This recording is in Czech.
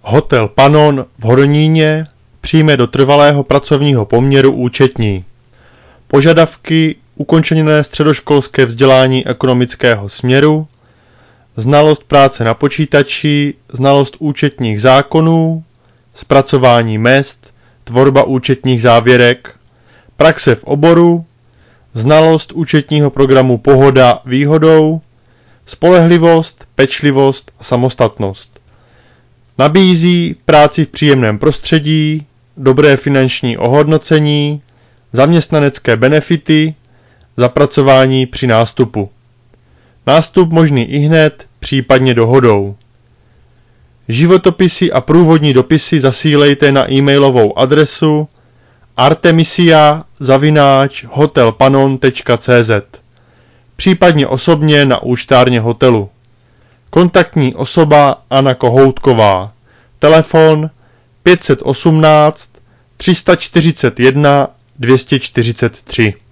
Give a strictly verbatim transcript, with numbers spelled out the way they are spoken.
Hotel Panon v Hodoníně přijme do trvalého pracovního poměru účetní. Požadavky: ukončené středoškolské vzdělání ekonomického směru, znalost práce na počítači, znalost účetních zákonů, zpracování mezd, tvorba účetních závěrek, praxe v oboru, znalost účetního programu Pohoda výhodou, spolehlivost, pečlivost a samostatnost. Nabízí práci v příjemném prostředí, dobré finanční ohodnocení, zaměstnanecké benefity, zapracování při nástupu. Nástup možný ihned, případně dohodou. Životopisy a průvodní dopisy zasílejte na e-mailovou adresu artemisia zavináč hotelpanon tečka cz, případně osobně na účtárně hotelu. Kontaktní osoba Anna Kohoutková. Telefon pět set osmnáct tři sta čtyřicet jedna dvě stě čtyřicet tři.